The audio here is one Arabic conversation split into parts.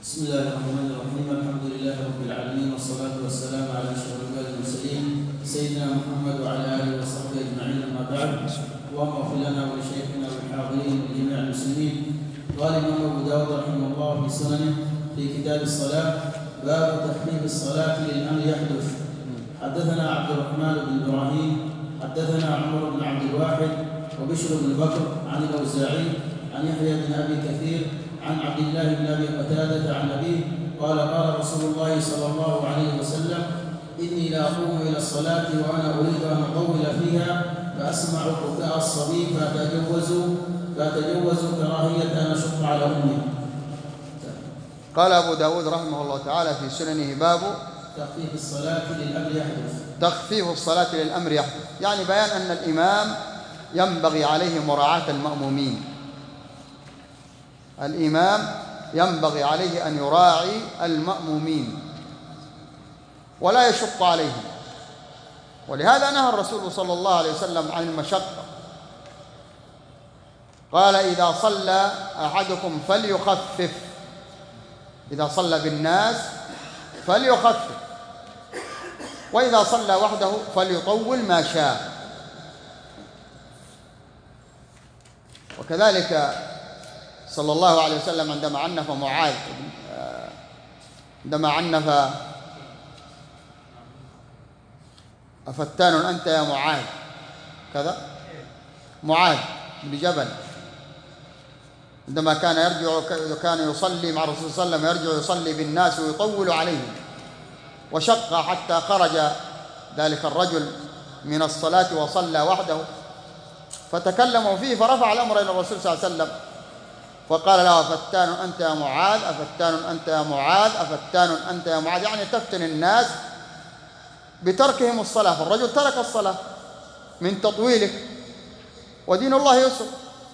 بسم الله الرحمن الرحيم. الحمد لله رب العالمين، والصلاة والسلام على أشرف الأنبياء والمرسلين سيدنا محمد وعلى آله وصحبه أجمعين. أما بعد، اللهم اغفر لنا ولشيخنا والحاضرين ولجميع المسلمين. قال الإمام أبو داود رحمه الله في سننه في كتاب الصلاة: باب تخفيف الصلاة للأمر يحدث. حدثنا عبد الرحمن بن إبراهيم حدثنا عمر بن عبد الواحد وبشر بن بكر عن الأوزاعي عن يحيى بن أبي كثير عن عبد الله بن أبي قتادة عن أبيه قال: قال رسول الله صلى الله عليه وسلم: إني لا أقوم إلى الصلاة وأنا أريد أن أطول فيها فأسمع بكاء الصبي فأتجوز كراهية أن أشق على أمي. قال أبو داود رحمه الله تعالى في سننه: باب تخفيف الصلاة للأمر يحدث. تخفيف الصلاة للأمر يحدث، يعني بيان أن الإمام ينبغي عليه مراعاة المأمومين. الإمام ينبغي عليه أن يراعي المأمومين ولا يشق عليهم، ولهذا نهى الرسول صلى الله عليه وسلم عن المشقة. قال: إذا صلى أحدكم فليخفف، إذا صلى بالناس فليخفف، وإذا صلى وحده فليطول ما شاء. وكذلك صلى الله عليه وسلم عندما عنف معاذ، عندما عنف: أفتان أنت يا معاذ، كذا معاذ بن جبل، عندما كان يصلي مع الرسول صلى الله عليه وسلم، يرجع يصلي بالناس ويطول عليهم، وشق حتى خرج ذلك الرجل من الصلاة وصلى وحده، فتكلموا فيه فرفع الأمر إلى الرسول صلى الله عليه وسلم وقال له: أفتان أنت يا معاذ، أفتان أنت يا معاذ، أفتان أنت يا معاذ، يعني تفتن الناس بتركهم الصلاة. فالرجل ترك الصلاة من تطويله، ودين الله يسر.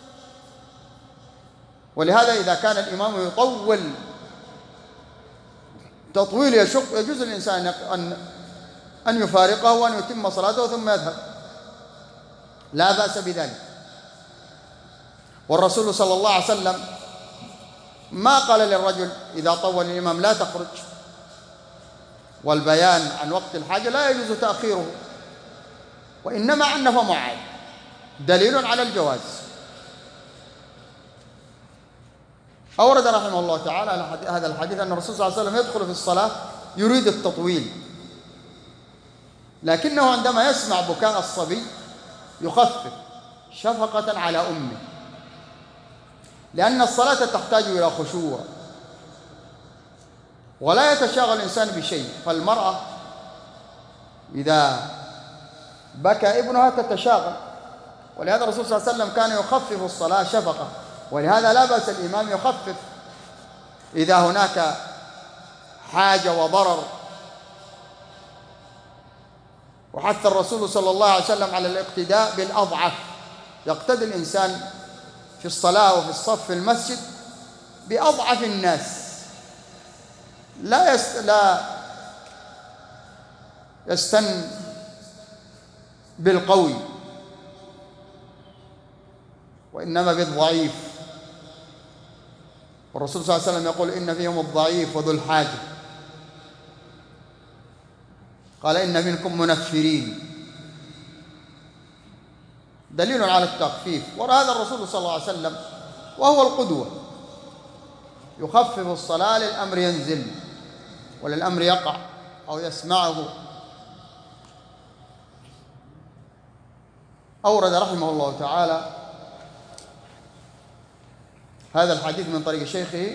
ولهذا إذا كان الإمام يطول تطويل يشق، يجوز الإنسان أن يفارقه وأن يتم صلاته ثم يذهب، لا بأس بذلك. والرسول صلى الله عليه وسلم ما قال للرجل إذا طول الإمام لا تخرج، والبيان عن وقت الحاجة لا يجوز تأخيره، وإنما عنف معاذ، دليل على الجواز. أورد رحمه الله تعالى هذا الحديث أن الرسول صلى الله عليه وسلم يدخل في الصلاة يريد التطويل، لكنه عندما يسمع بكاء الصبي يخفف شفقة على أمه، لأن الصلاة تحتاج إلى خشوع، ولا يتشاغل الإنسان بشيء. فالمرأة إذا بكى ابنها تتشاغل، ولهذا الرسول صلى الله عليه وسلم كان يخفف الصلاة شفقة، ولهذا لا بأس الإمام يخفف إذا هناك حاجة وضرر. وحث الرسول صلى الله عليه وسلم على الاقتداء بالأضعف، يقتدي الإنسان في الصلاة وفي الصف في المسجد بأضعف الناس، لا يستن بالقوي، وإنما بالضعيف. والرسول صلى الله عليه وسلم يقول: إن فيهم الضعيف وذو الحاجة. قال: إن منكم منفرين، دليل على التخفيف. وهذا الرسول صلى الله عليه وسلم وهو القدوة، يخفف الصلاة للأمر ينزل وللأمر يقع أو يسمعه. أورد رحمه الله تعالى هذا الحديث من طريق شيخه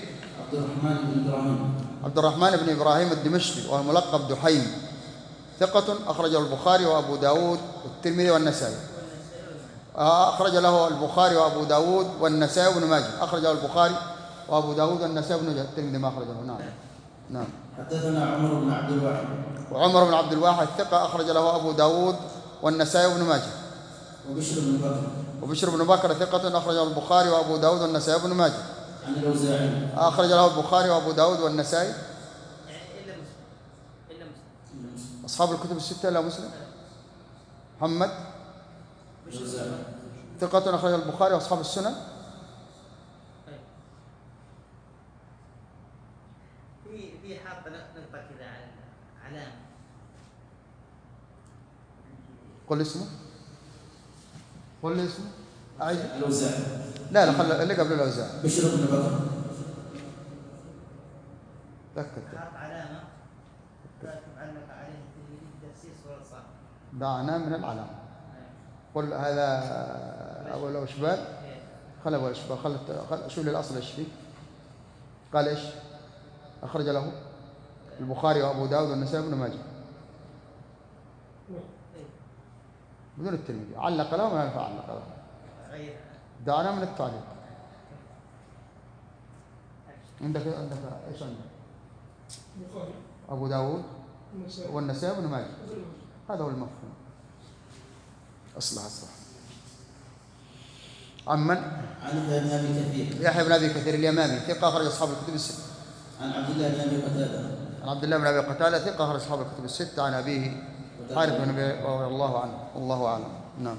عبد الرحمن بن إبراهيم الدمشقي، وهو ملقب دحيم، ثقة، أخرجه البخاري وأبو داود والترمذي والنسائي. أخرج له البخاري وأبو داود والنسائي وابن ماجه. أخرجه البخاري وأبو داود والنسائي وابن ماجه. الترمذي ما أخرجه. نعم. حدثنا عمر بن عبد الواحد. وعمر بن عبد الواحد ثقة، أخرج له أبو داود والنسائي وابن ماجه. وبشر بن بكر ثقة، أخرجه البخاري وأبو داود والنسائي وابن ماجه. عن الأوزاعي أخرج له البخاري وأبو داود والنسائي إلا مسلم. أصحاب الكتب الستة إلا مسلم. محمد ثقة، أخرج البخاري وأصحاب السنن. في حاط نقطة كذا علامة. قل اسمه. قل اسمه. أعيد. الأوزاعي. لا خلي اللي قبل الأوزاعي. بشر بن بكر. تأكد. حاط علامة علق عليه في التأسيس والصار. دعنا من العلامة. قل هذا أبو الأشبال. خل أبو الأشبال خل شوف لي الأصل إيش فيه. قال إيش؟ أخرج له البخاري وأبو داود والنسائي وابن ماجه بدون الترمذي. علق له ما ينفع علق له. دعنا من التعليق. عندك إيش عندك؟ البخاري أبو داود والنسائي وابن ماجه. هذا هو المفهوم. أصلح. عمن؟ عن ابن أبي كثير. يحيى بن أبي كثير اليمامي ثقة أخرج أصحاب الكتب الستة. عن عبد الله بن أبي قتادة. عن عبد الله بن أبي قتادة ثقة أخرج أصحاب الكتب الستة. عن أبيه حارث بن أبي رضي الله عنه. والله أعلم. نعم.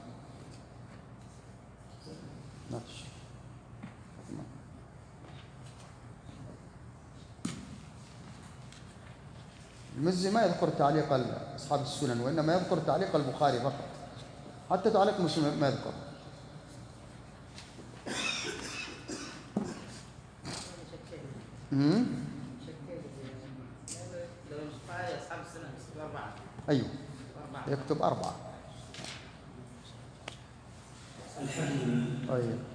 المزي ما يذكر تعليق أصحاب السنن وإنما يذكر تعليق البخاري فقط. حتى تعليق مسلم ما يذكر. أيوه يكتب 4. الحديث. أيوه